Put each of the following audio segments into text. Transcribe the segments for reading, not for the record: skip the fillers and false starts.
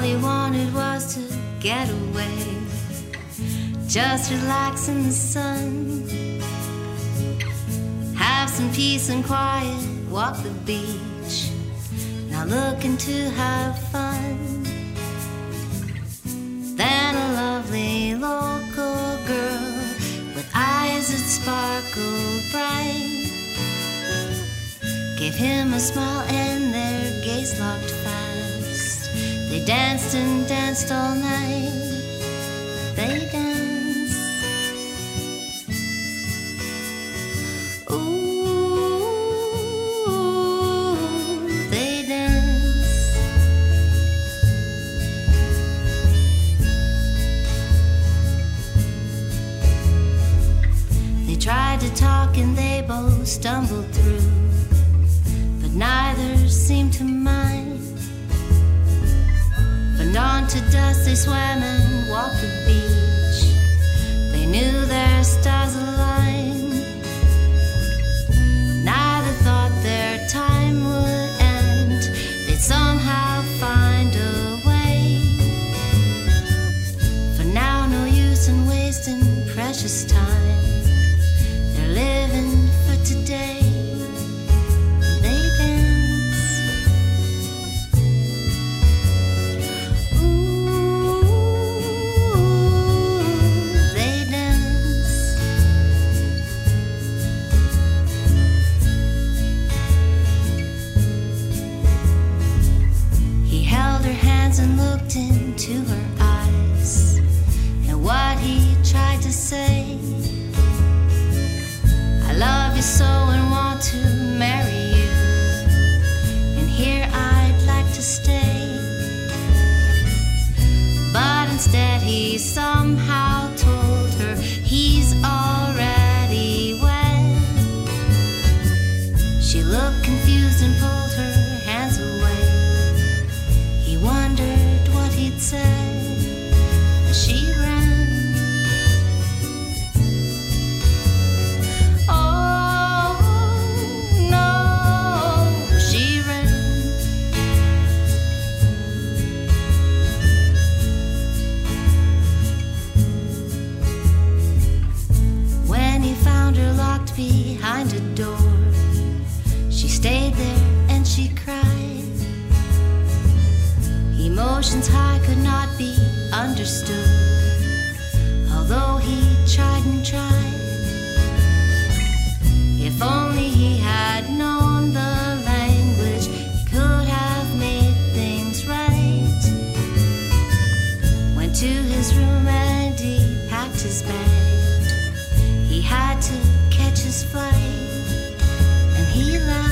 he wanted was to get away, just relax in the sun, have some peace and quiet, walk the beach, not looking to have fun. Then a lovely local girl with eyes that sparkled bright gave him a smile and their gaze locked fast. They danced and danced all night. They danced. Ooh, they danced. They tried to talk and they both stumbled through, but neither seemed to mind. From dawn to dusk they swam and walked the beach. They knew their stars aligned. Neither thought their time would end. They'd somehow find a way. For now, no use in wasting precious time. They're living for today. And looked into her eyes, and what he tried to say, I love you so and want to marry you, and here I'd like to stay. But instead he somehow told her he's already wed. She looked confused and pulled her hands away. He wondered what he'd said as she ran. Oh, no, she ran. When he found her locked behind a door, she stayed there and she cried. Emotions high could not be understood, although he tried and tried. If only he had known the language, he could have made things right. Went to his room and he packed his bag. He had to catch his flight, and he laughed.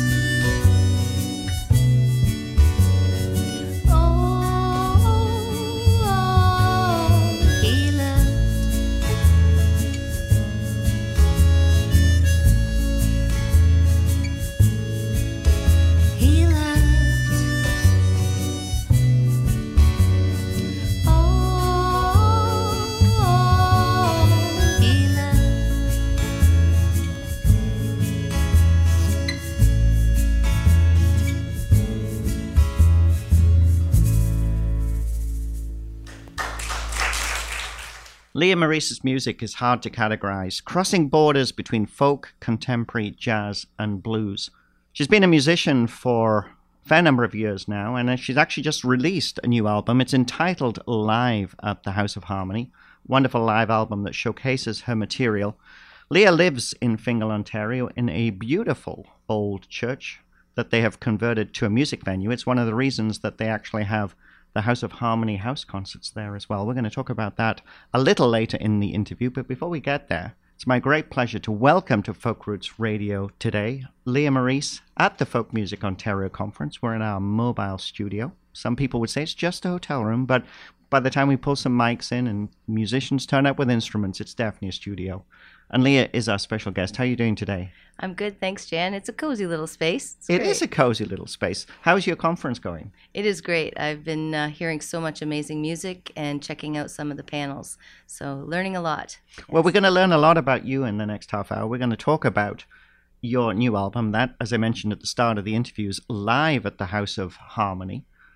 Leah Maurice's music is hard to categorize, crossing borders between folk, contemporary, jazz, and blues. She's been a musician for a fair number of years now, and she's actually just released a new album. It's entitled Live at the House of Harmony, wonderful live album that showcases her material. Leah lives in Fingal, Ontario, in a beautiful old church that they have converted to a music venue. It's one of the reasons that they actually have the House of Harmony house concerts there as well. We're going to talk about that a little later in the interview, but before we get there, it's my great pleasure to welcome to Folk Roots Radio today, Leah Maurice at the Folk Music Ontario Conference. We're in our mobile studio. Some people would say it's just a hotel room, but by the time we pull some mics in and musicians turn up with instruments, it's definitely a studio. And Leah is our special guest. How are you doing today? I'm good, thanks, Jan. It's a cozy little space. It is a cozy little space. How's your conference going? It is great. I've been hearing so much amazing music and checking out some of the panels. So learning a lot. Well, we're going to learn a lot about you in the next half hour. We're going to talk about your new album that, as I mentioned at the start of the interview, is live at the House of Harmony.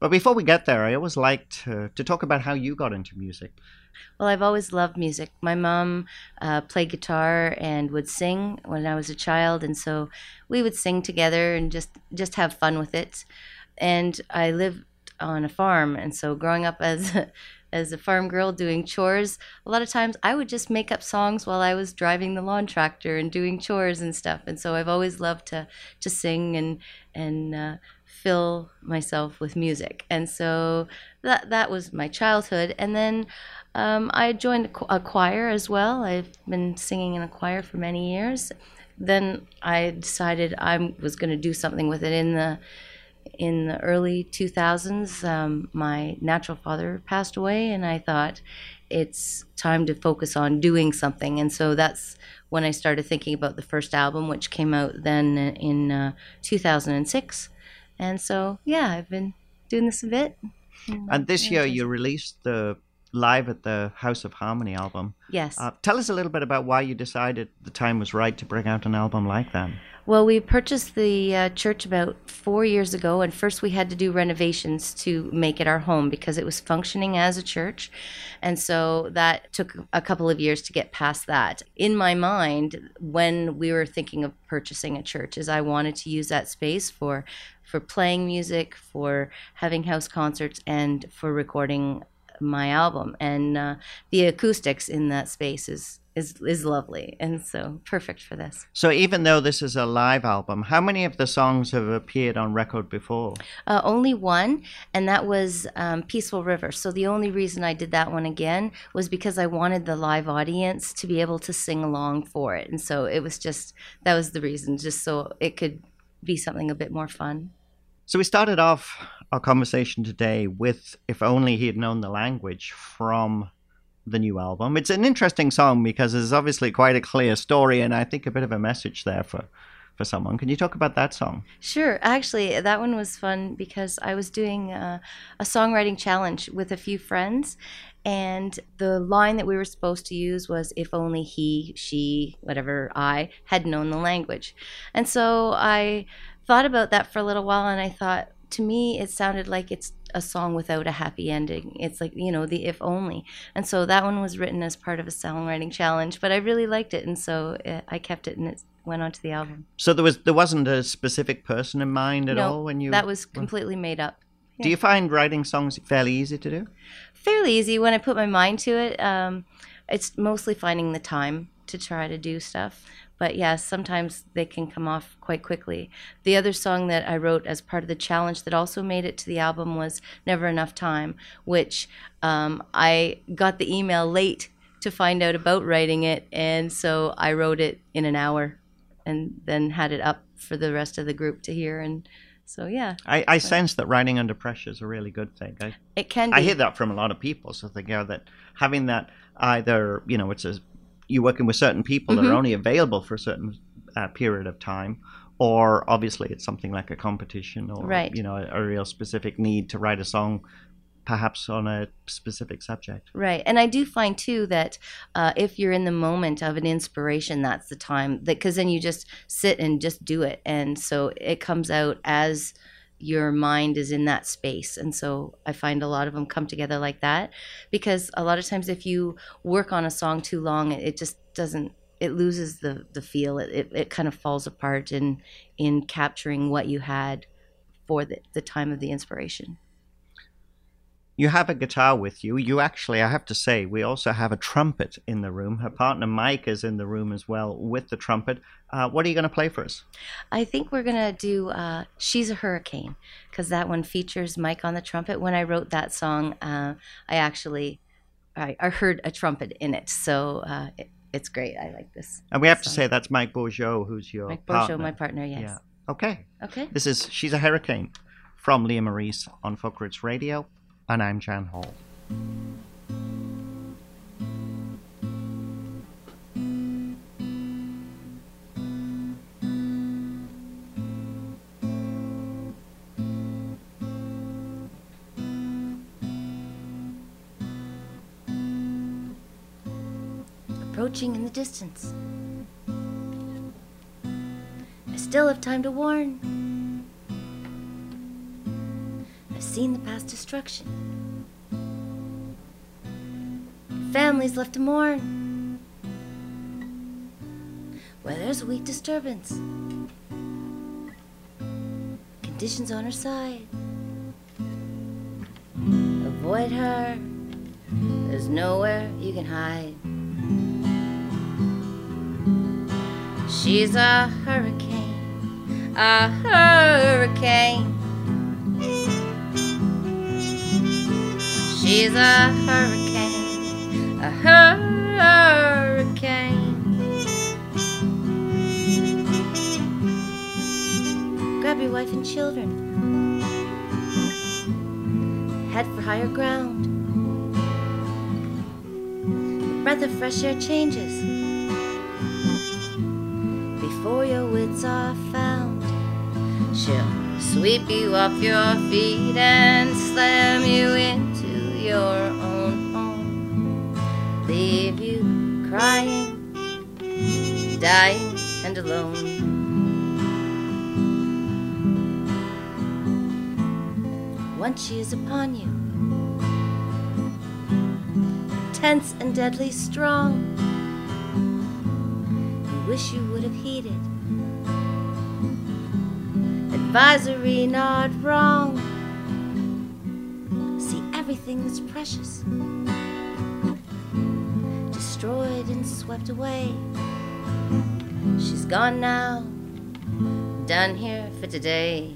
But before we get there, I always like to talk about how you got into music. Well, I've always loved music. My mom played guitar and would sing when I was a child, and so we would sing together and just have fun with it. And I lived on a farm, and so growing up as a farm girl doing chores, a lot of times I would just make up songs while I was driving the lawn tractor and doing chores and stuff. And so I've always loved to sing and fill myself with music. And so that was my childhood. And then I joined a choir as well. I've been singing in a choir for many years. Then I decided I was going to do something with it. In the early 2000s, my natural father passed away, and I thought it's time to focus on doing something. And so that's when I started thinking about the first album, which came out then in 2006. And so, yeah, I've been doing this a bit. And this year you released the Live at the House of Harmony album. Yes. Tell us a little bit about why you decided the time was right to bring out an album like that. Well, we purchased the church about 4 years ago, and first we had to do renovations to make it our home because it was functioning as a church. And so that took a couple of years to get past that. In my mind, when we were thinking of purchasing a church, is I wanted to use that space for playing music, for having house concerts, and for recording my album. And the acoustics in that space is lovely, and so perfect for this. So even though this is a live album, how many of the songs have appeared on record before? Only one, and that was Peaceful River. So the only reason I did that one again was because I wanted the live audience to be able to sing along for it. And so it was that was the reason, just so it could be something a bit more fun. So we started off our conversation today with If Only He Had Known the Language from the new album. It's an interesting song because there's obviously quite a clear story and I think a bit of a message there for someone. Can you talk about that song? Sure. Actually, that one was fun because I was doing a songwriting challenge with a few friends, and the line that we were supposed to use was, if only he, she, whatever, I had known the language. And so I thought about that for a little while, and I thought, to me, it sounded like it's a song without a happy ending. It's like, the if only. And so that one was written as part of a songwriting challenge, but I really liked it, and so I kept it, and it went onto the album. So there wasn't a specific person in mind at all when you... that was completely made up. Yeah. Do you find writing songs fairly easy to do? Fairly easy when I put my mind to it. It's mostly finding the time to try to do stuff. But yeah, sometimes they can come off quite quickly. The other song that I wrote as part of the challenge that also made it to the album was Never Enough Time, which I got the email late to find out about writing it, and so I wrote it in an hour and then had it up for the rest of the group to hear. And so, yeah. I sense that writing under pressure is a really good thing. It can be. I hear that from a lot of people. So they go that having that either, you're working with certain people that are only available for a certain period of time, or obviously it's something like a competition or, right. A real specific need to write a song perhaps on a specific subject. Right. And I do find, too, that if you're in the moment of an inspiration, that's the time, because then you just sit and just do it. And so it comes out as your mind is in that space. And so I find a lot of them come together like that, because a lot of times if you work on a song too long, it just doesn't, it loses the feel. It kind of falls apart in capturing what you had for the time of the inspiration. You have a guitar with you. You actually, I have to say, we also have a trumpet in the room. Her partner Mike is in the room as well with the trumpet. What are you going to play for us? I think we're going to do She's a Hurricane, because that one features Mike on the trumpet. When I wrote that song, I heard a trumpet in it, so it's great. I like this. And we have to say that's Mike Bourgeau, who's your partner. Bourgeau, my partner, yes. Yeah. Okay. Okay. This is She's a Hurricane from Leah Maurice on Folk Roots Radio. And I'm Jan Hall. Approaching in the distance. I still have time to warn. I've seen the past destruction. Families left to mourn where there's a weak disturbance. Conditions on her side. Avoid her. There's nowhere you can hide. She's a hurricane, a hurricane. She's a hurricane, a hurricane. Grab your wife and children, head for higher ground. The breath of fresh air changes before your wits are found. She'll sweep you off your feet and slam you into your own home. Leave you crying, dying and alone. Once she is upon you, tense and deadly strong, you wish you would have heeded advisory not wrong. See everything that's precious destroyed and swept away. She's gone now, done here for today.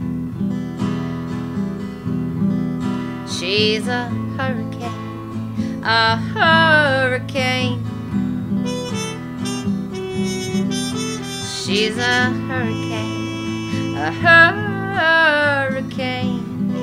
She's a hurricane, a hurricane. She's a hurricane, a hurricane.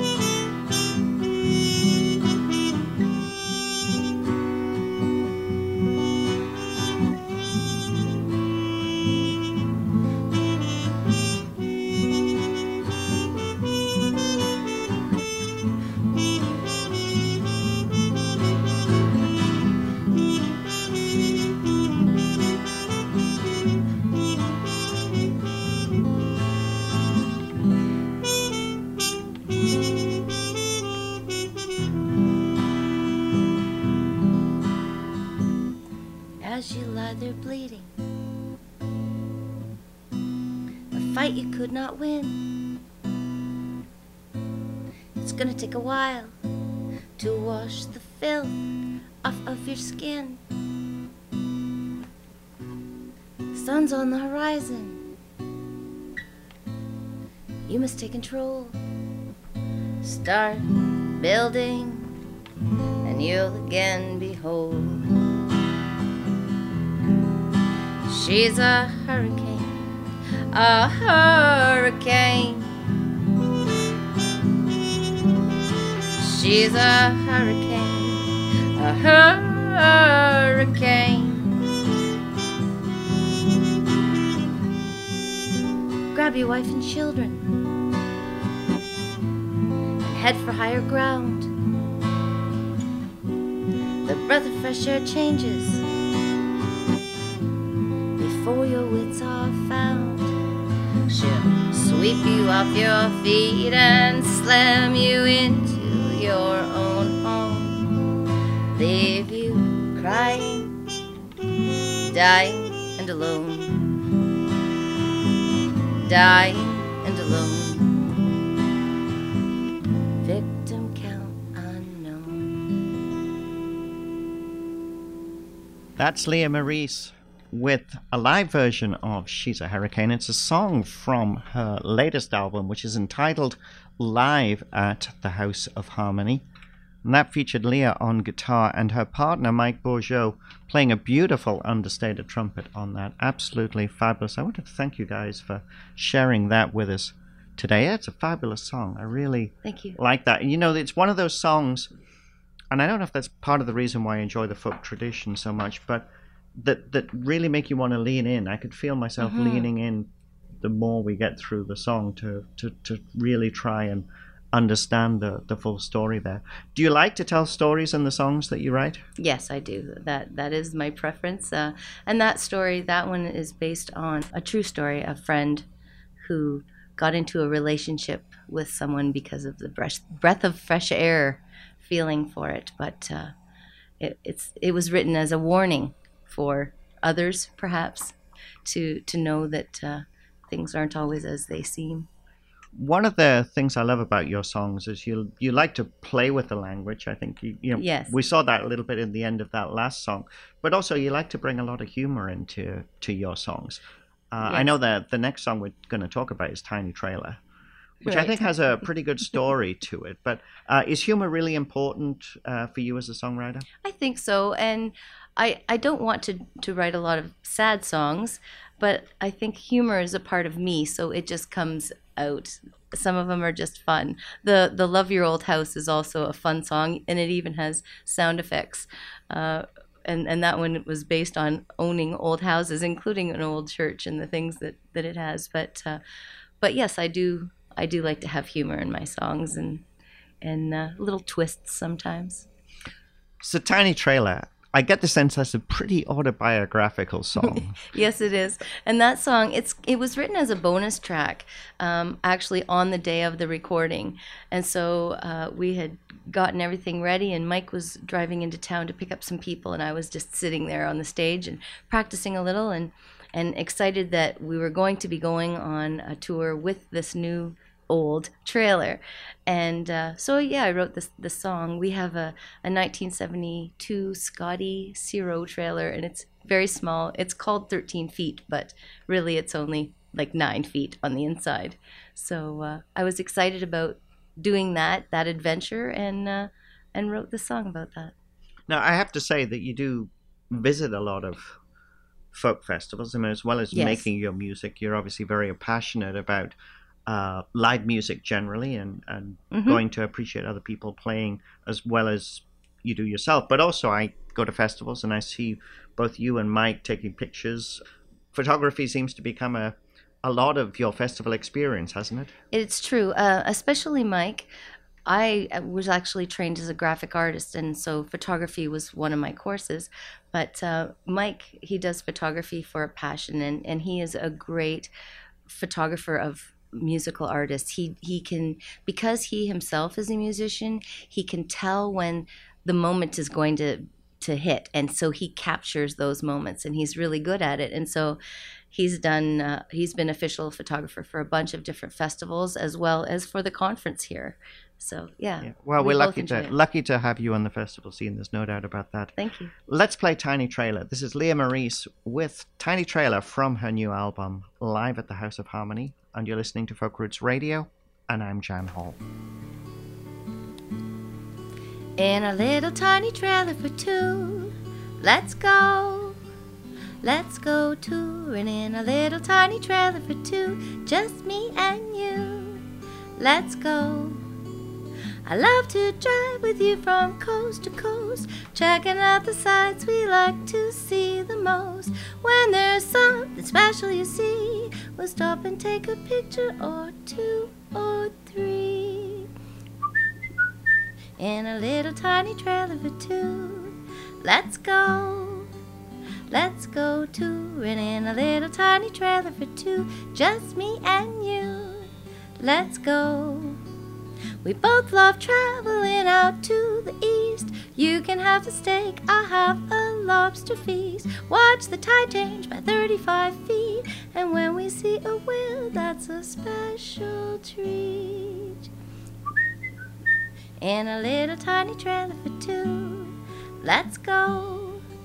As you lie there bleeding, a fight you could not win. It's gonna take a while to wash the filth off of your skin. Sun's on the horizon. You must take control. Start building, and you'll again be whole. She's a hurricane, a hurricane. She's a hurricane, a hurricane. Grab your wife and children and head for higher ground. The breath of fresh air changes before your wits are found. She'll sweep you off your feet and slam you into your own home. Leave you crying, dying and alone. Dying and alone. Victim count unknown. That's Leah Maurice with a live version of She's a Hurricane. It's a song from her latest album, which is entitled Live at the House of Harmony. And that featured Leah on guitar and her partner, Mike Bourgeau, playing a beautiful understated trumpet on that. Absolutely fabulous. I wanted to thank you guys for sharing that with us today. It's a fabulous song. I really Thank you. like that. You know, it's one of those songs, and I don't know if that's part of the reason why I enjoy the folk tradition so much, but that really make you want to lean in. I could feel myself leaning in the more we get through the song to really try and understand the full story there. Do you like to tell stories in the songs that you write? Yes, I do. That is my preference. And that story, that one is based on a true story. A friend who got into a relationship with someone because of the breath of fresh air feeling for it. But it was written as a warning for others, perhaps, to know that things aren't always as they seem. One of the things I love about your songs is you like to play with the language. I think Yes. we saw that a little bit in the end of that last song, but also you like to bring a lot of humor into your songs. I Yes. know that the next song we're going to talk about is Tiny Trailer, which I Right. think has a pretty good story to it. But is humor really important for you as a songwriter? I think so, and I don't want to write a lot of sad songs, but I think humor is a part of me, so it just comes out. Some of them are just fun. The Love Your Old House is also a fun song, and it even has sound effects. And that one was based on owning old houses, including an old church and the things that it has. But yes, I do like to have humor in my songs and little twists sometimes. So Tiny Trailer, I get the sense that's a pretty autobiographical song. Yes, it is. And that song, it was written as a bonus track, actually on the day of the recording. And so we had gotten everything ready, and Mike was driving into town to pick up some people, and I was just sitting there on the stage and practicing a little and excited that we were going to be going on a tour with this new old trailer. And so I wrote the song. We have a 1972 Scotty Zero trailer, and it's very small. It's called 13 feet, but really it's only like 9 feet on the inside. So I was excited about doing that adventure, and wrote the song about that. Now, I have to say that you do visit a lot of folk festivals. I mean, as well as Yes. making your music, you're obviously very passionate about live music generally, and going to appreciate other people playing as well as you do yourself. But also I go to festivals and I see both you and Mike taking pictures. Photography seems to become a lot of your festival experience, hasn't it? It's true, especially Mike. I was actually trained as a graphic artist, and so photography was one of my courses. But Mike, he does photography for a passion, and he is a great photographer of musical artists. He can, because he himself is a musician, he can tell when the moment is going to hit, and so he captures those moments, and he's really good at it. And so he's been official photographer for a bunch of different festivals as well as for the conference here. So yeah. Well, we we're both enjoy it. lucky to have you on the festival scene. There's no doubt about that. Thank you. Let's play Tiny Trailer. This is Leah Maurice with Tiny Trailer from her new album, live at the House of Harmony. And you're listening to Folk Roots Radio, and I'm Jan Hall. In a little tiny trailer for two, let's go touring in a little tiny trailer for two, just me and you. Let's go. I love to drive with you from coast to coast, checking out the sights we like to see the most. When there's something special you see, we'll stop and take a picture or two or three. In a little tiny trailer for two, let's go touring in a little tiny trailer for two, just me and you. Let's go. We both love traveling out to the east. You can have the steak, I'll have a lobster feast. Watch the tide change by 35 feet, and when we see a whale, that's a special treat. In a little tiny trailer for two, let's go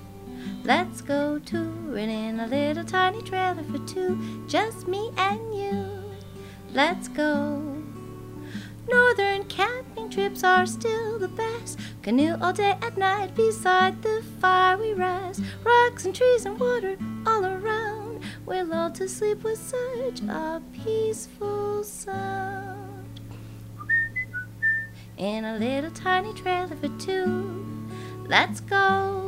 touring in a little tiny trailer for two, just me and you. Let's go. Northern camping trips are still the best. Canoe all day at night, beside the fire we rise. Rocks and trees and water all around. We're lulled to sleep with such a peaceful sound. In a little tiny trailer for two, let's go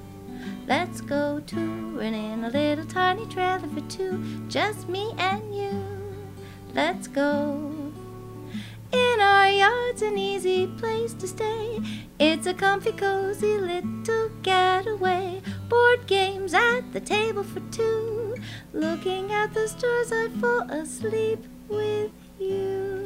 touring in a little tiny trailer for two, just me and you. Let's go. In our yard's an easy place to stay. It's a comfy, cozy little getaway. Board games at the table for two. Looking at the stars, I fall asleep with you.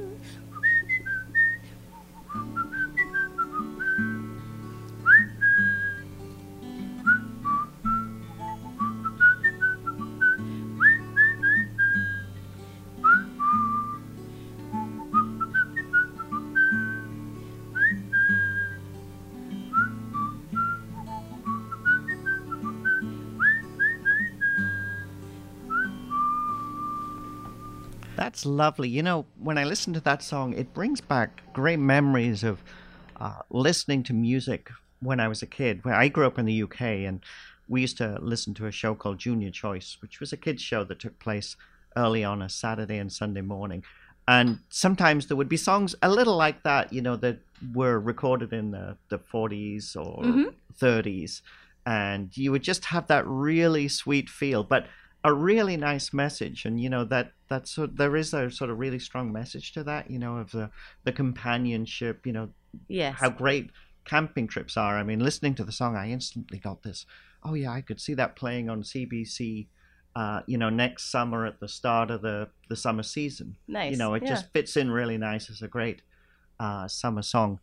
That's lovely. You know, when I listen to that song, it brings back great memories of listening to music when I was a kid. When I grew up in the UK, and we used to listen to a show called Junior Choice, which was a kids show that took place early on a Saturday and Sunday morning. And sometimes there would be songs a little like that, you know, that were recorded in the 40s or 30s. And you would just have that really sweet feel, but a really nice message. And, you know, there is a sort of really strong message to that, you know, of the companionship, you know, Yes. how great camping trips are. I mean, listening to the song, I instantly got this, oh yeah, I could see that playing on CBC, you know, next summer at the start of the summer season. Nice. You know, it Yeah. just fits in really nice as a great summer song.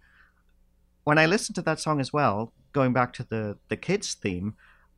When I listened to that song as well, going back to the kids theme,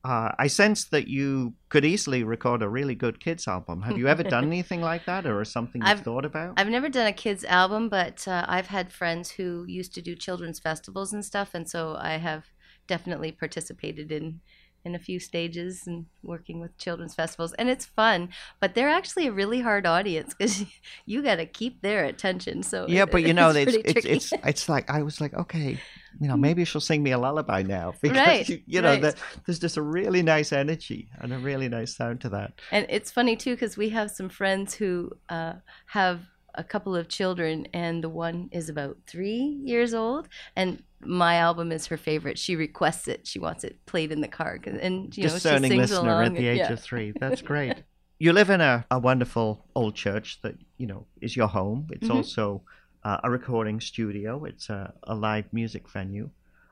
I sensed that you could easily record a really good kids album. Have you ever done anything like that, or something you've thought about? I've never done a kids album, but I've had friends who used to do children's festivals and stuff, and so I have definitely participated in a few stages and working with children's festivals, and it's fun. But they're actually a really hard audience because you got to keep their attention. So Yeah, but you know, pretty tricky. it's like I was like, okay, you know, maybe she'll sing me a lullaby now because Right, you know right. there's just a really nice energy and a really nice sound to that. And it's funny too because we have some friends who have a couple of children, and the one is about 3 years old, and my album is her favorite. She requests it. She wants it played in the car, and you know, she Discerning sings listener along. at the age Yeah. of 3. That's great. You live in a wonderful old church that, you know, is your home. It's also a recording studio. It's a live music venue.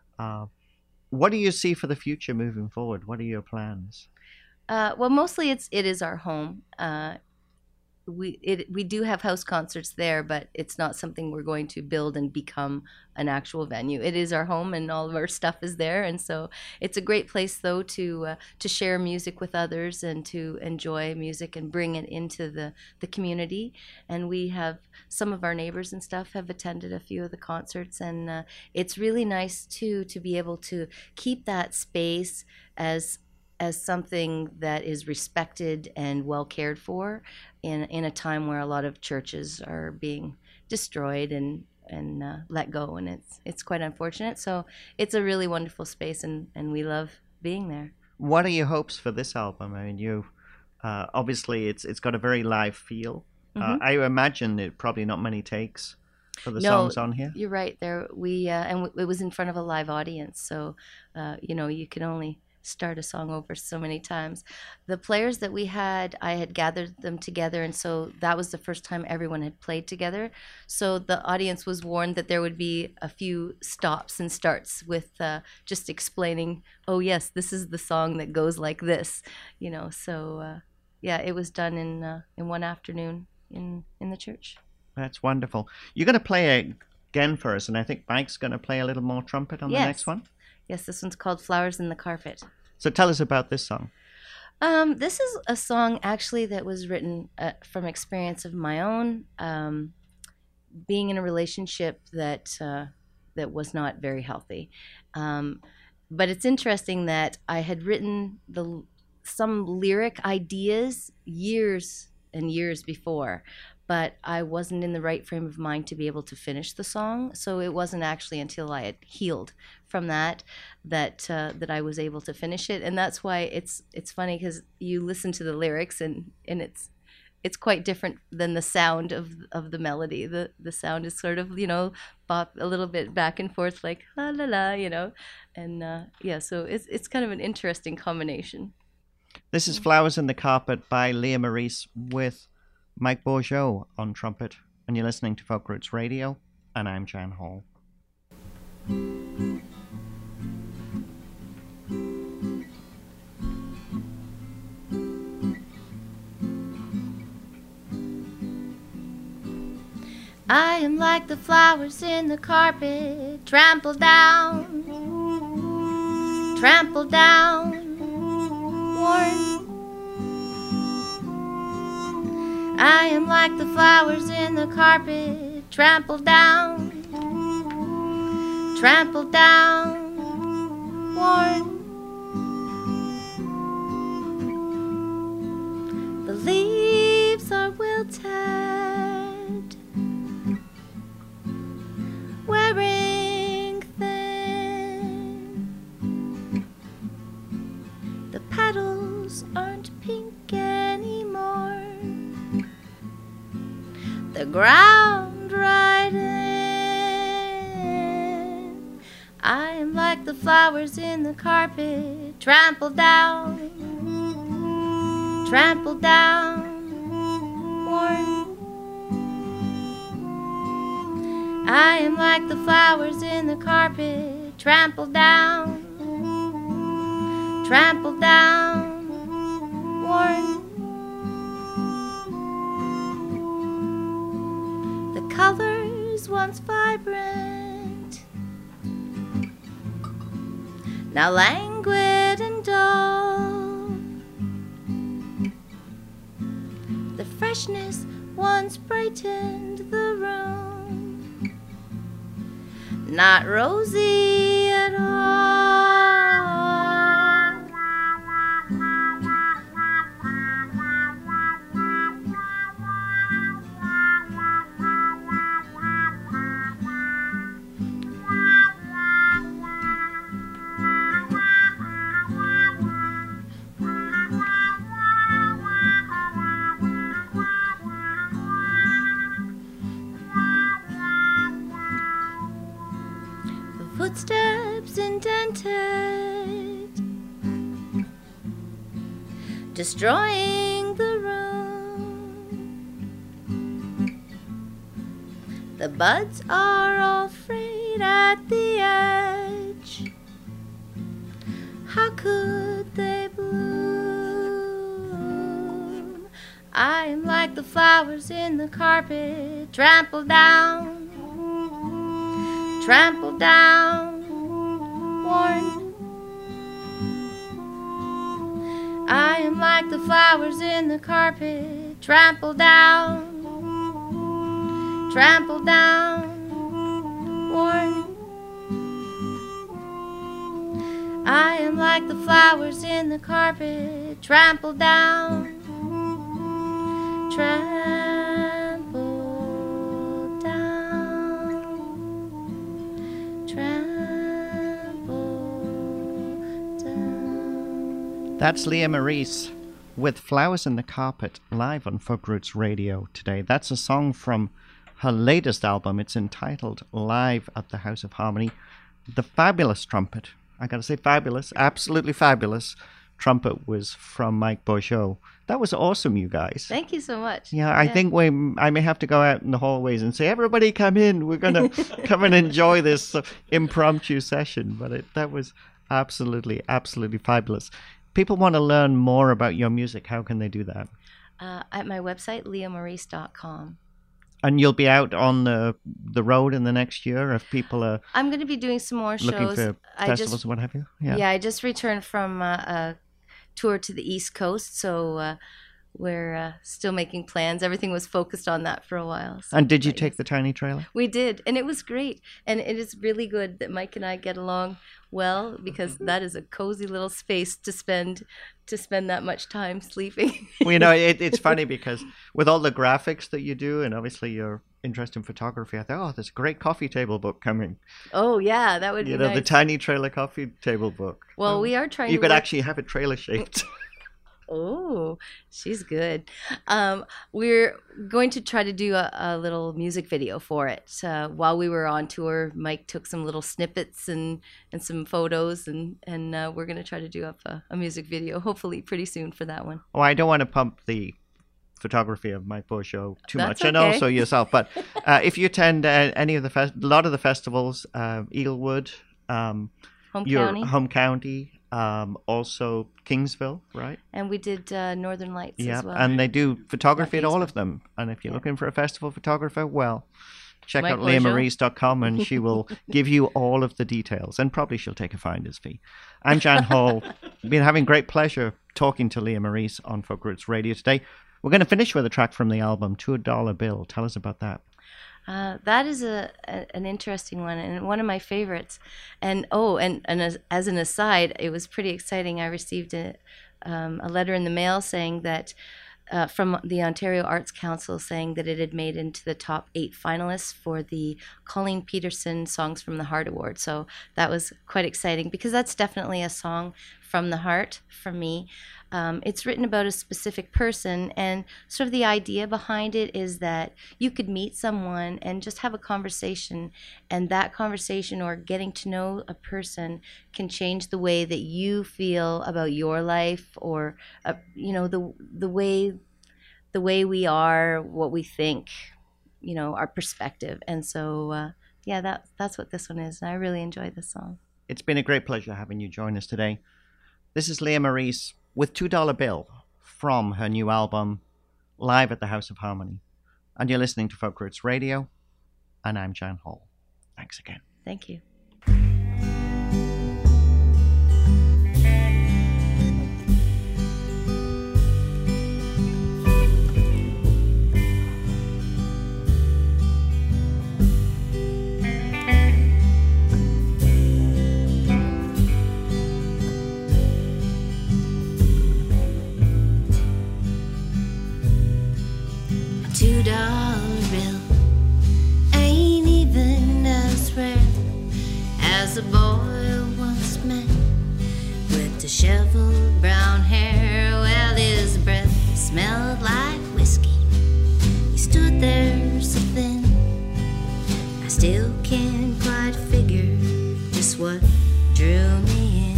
What do you see for the future moving forward? What are your plans? Well, mostly it is our home. We do have house concerts there, but it's not something we're going to build and become an actual venue. It is our home, and all of our stuff is there, and so it's a great place though to share music with others and to enjoy music and bring it into the community. And we have some of our neighbors and stuff have attended a few of the concerts, and it's really nice too to be able to keep that space as something that is respected and well cared for in a time where a lot of churches are being destroyed and let go, and it's quite unfortunate. So it's a really wonderful space, and we love being there. What are your hopes for this album? I mean, you obviously it's got a very live feel. I imagine it probably not many takes for the songs on here. You're right. There it was in front of a live audience, so you know, you can only start a song over so many times. The players that we had, I had gathered them together, and so that was the first time everyone had played together. So the audience was warned that there would be a few stops and starts with just explaining, oh yes, this is the song that goes like this, you know. So yeah, it was done in one afternoon in the church. That's wonderful. You're going to play again for us, and I think Mike's going to play a little more trumpet on the Yes. next one. Yes, this one's called Flowers in the Carpet. So tell us about this song. This is a song actually that was written from experience of my own, being in a relationship that was not very healthy. But it's interesting that I had written some lyric ideas years and years before, but I wasn't in the right frame of mind to be able to finish the song. So it wasn't actually until I had healed from that I was able to finish it. And that's why it's funny, because you listen to the lyrics and it's quite different than the sound of the melody. The sound is sort of, you know, bop a little bit back and forth, like la la la, you know, and yeah. So it's kind of an interesting combination. This is Flowers in the Carpet by Leah Maurice with Mike Bourgeau on trumpet, and you're listening to Folk Roots Radio, and I'm Jan Hall. I am like the flowers in the carpet, trampled down, worn. I am like the flowers in the carpet, trampled down, worn. The leaves are wilted, wearing thin. The petals aren't pink anymore. The ground right in. I am like the flowers in the carpet, trampled down, worn. I am like the flowers in the carpet, trampled down, worn. The colors once vibrant, now languid and dull. The freshness once brightened the room, not rosy at all. Footsteps indented, destroying the room. The buds are all frayed at the edge. How could they bloom? I am like the flowers in the carpet, trampled down, worn. I am like the flowers in the carpet, trampled down, worn. I am like the flowers in the carpet, trampled down, That's Leah Maurice with Flowers in the Carpet live on Folk Roots Radio today. That's a song from her latest album. It's entitled Live at the House of Harmony. The fabulous trumpet, I gotta say fabulous, absolutely fabulous trumpet was from Mike Bourgeau. That was awesome, you guys. Thank you so much. Yeah, I think I may have to go out in the hallways and say, everybody come in. We're going to come and enjoy this impromptu session. But that was absolutely, absolutely fabulous. People want to learn more about your music. How can they do that? At my website, leahmaurice.com. And you'll be out on the road in the next year if people are... I'm going to be doing some more looking shows. for festivals and what have you? Yeah, I just returned from a tour to the East Coast, so we're still making plans. Everything was focused on that for a while. So and did you take the tiny trailer? We did, and it was great. And it is really good that Mike and I get along well, because that is a cozy little space to spend that much time sleeping. Well, you know, it's funny because with all the graphics that you do, and obviously your interest in photography, I thought, oh, there's a great coffee table book coming. Oh, yeah, that would be nice. The tiny trailer coffee table book. Well, we are trying You could actually have it trailer shaped. Oh, she's good. We're going to try to do a little music video for it. While we were on tour, Mike took some little snippets and some photos, and we're going to try to do up a music video, hopefully pretty soon for that one. Oh, I don't want to pump the photography of Mike Bourgeau too That's much, okay. and also yourself. But if you attend any of a lot of the festivals, Eaglewood, Home your County. home county, also Kingsville, right? And we did Northern Lights Yeah, as well. and they do photography at all of Kingsville. them. And if you're looking for a festival photographer, well, check My out pleasure. leahmaurice.com and she will give you all of the details. And probably she'll take a finder's fee. I'm Jan Hall. Been having great pleasure talking to Leah Maurice on Folk Roots Radio today. We're going to finish with a track from the album, $2 Bill. Tell us about that. That is an interesting one and one of my favorites. And as an aside, it was pretty exciting. I received a letter in the mail saying that from the Ontario Arts Council saying that it had made into the top 8 finalists for the Colleen Peterson Songs from the Heart Award. So that was quite exciting because that's definitely a song from the heart for me. It's written about a specific person, and sort of the idea behind it is that you could meet someone and just have a conversation, and that conversation or getting to know a person can change the way that you feel about your life, or the way we are, what we think, our perspective. And so that's what this one is, and I really enjoy this song. It's been a great pleasure having you join us today. This is Leah Maurice with $2 Bill from her new album, Live at the House of Harmony. And you're listening to Folk Roots Radio, and I'm Jan Hall. Thanks again. Thank you. $2 bill ain't even as rare as a boy once met with disheveled brown hair. Well, his breath smelled like whiskey. He stood there so thin, I still can't quite figure just what drew me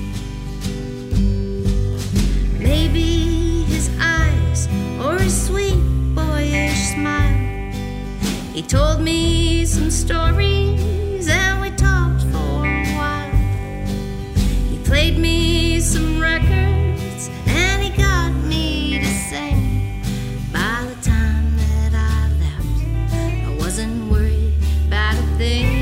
in. Maybe his eyes or his sweet boyish smile. He told me some stories and we talked for a while. He played me some records and he got me to sing. By the time that I left, I wasn't worried about a thing.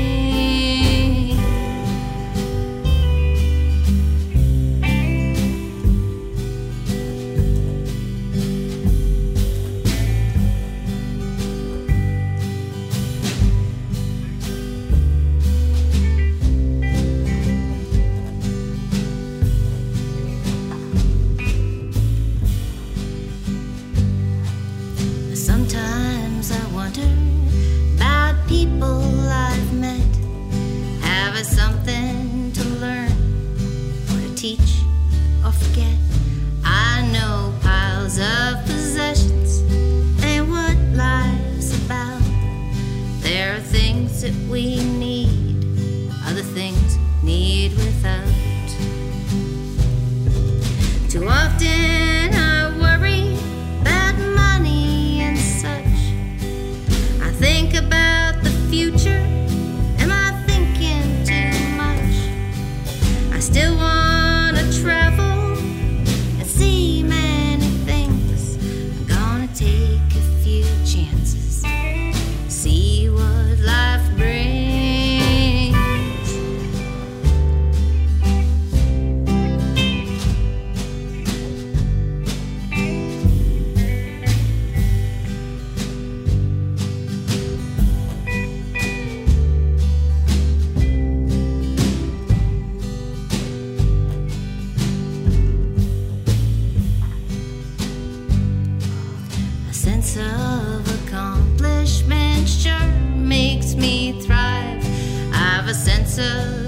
Sometimes I wonder about people I've met. Have I something to learn or to teach or forget? I know piles of possessions ain't what life's about. There are things that we need, other things need without. Too often I worry about money and such. I think about the future. Am I thinking too much? I still want to travel and see many things. I'm gonna take a few chances, see what life brings. A sense of accomplishment sure makes me thrive. I have a sense of